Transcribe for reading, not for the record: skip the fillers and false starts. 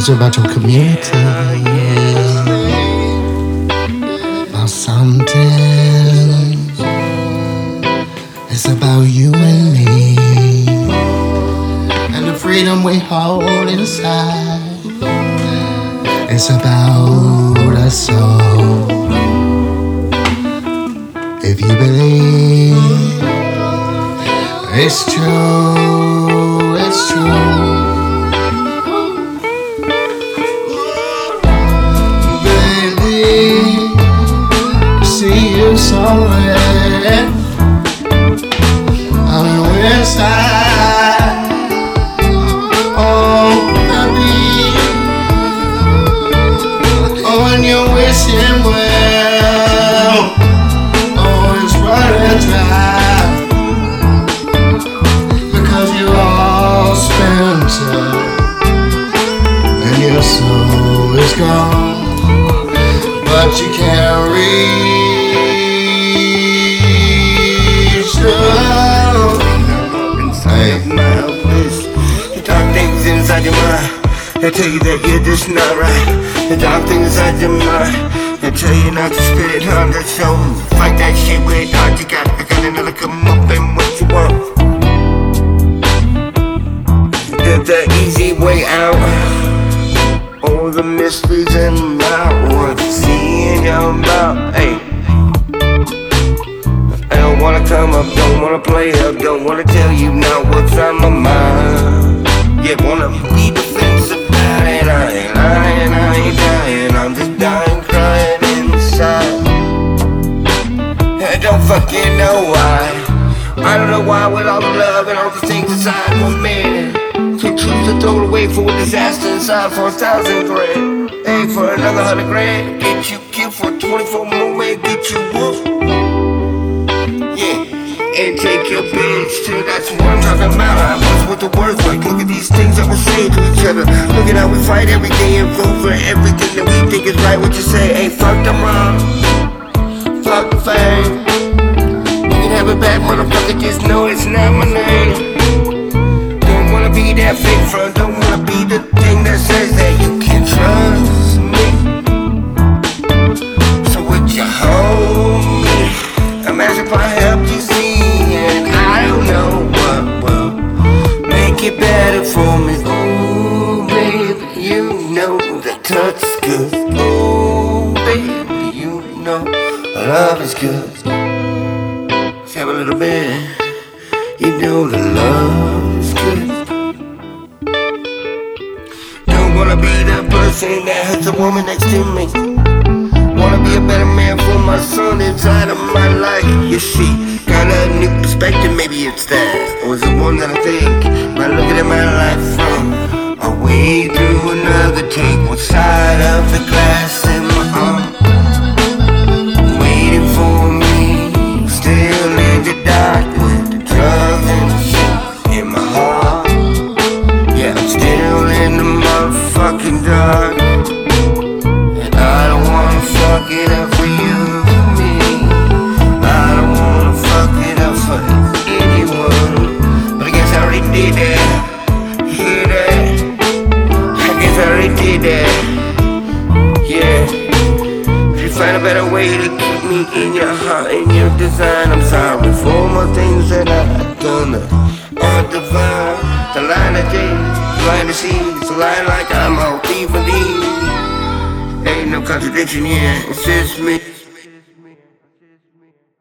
songs are about your community, about something. It's about you and me, and the freedom we hold inside. It's about us all. If you believe it's true, it's true. See you somewhere on your inside. Oh, baby. Oh, and you're wishing well. Oh, it's running dry because you're all spent up and your soul is gone. But you can't reach the love inside of my bliss. The dark things inside your mind, they tell you that you're just not right. The dark things inside your mind, they tell you not to spit it on the show. Fight that shit with all you got. I got another come up and what you want. There's the easy way out. All the mysteries in my world, seeing your mouth, hey. I don't wanna come up, don't wanna play up, don't wanna tell you now what's on my mind. Yeah, wanna be defensive about it, I ain't lying, I ain't dying, I'm just dying, crying inside. I don't fucking know why. I don't know why with all the love and all the things inside for me. So choose to throw it away for a disaster inside for 1,000 grand. Hey, for another 100 grand, get you killed for 24 more, get you whooped. Yeah, and take your bitch too, that's what I'm talking about. I was with the words, like look at these things that we say to each other. Look at how we fight every day and vote for everything that we think is right. What you say, hey, fuck the wrong, fuck the fame. You can have it back, motherfucker, just know it's not my name. Don't wanna be that fake front, don't wanna be the thing that says that you can trust me. So would you hold me? Imagine if I help you see, and I don't know what will make it better for me. Ooh, baby, you know the touch is good. Ooh, baby, you know love is good. Let's have a little bit. You know the love is good. Don't wanna be the person that hurts a woman next to me. Wanna be a better man for my son inside of my life. You see, got a new perspective, maybe it's that. Or is it one that I think by looking at my life from a way through another take? One side of the glass in my arm, waiting for me, still in the dark with the drugs and the shit in my heart. Yeah, I'm still in the motherfucking dark, and I don't wanna fuck it up for you and me. I don't wanna fuck it up for anyone, but I guess I already did that. Hear that? I guess I already did that. Yeah. If you find a better way to keep me in your heart, in your design, I'm sorry for my things that I've done. Divine, the line of day, blind to see, it's a line like I'm all even deep. Ain't no contradiction here, it's just me.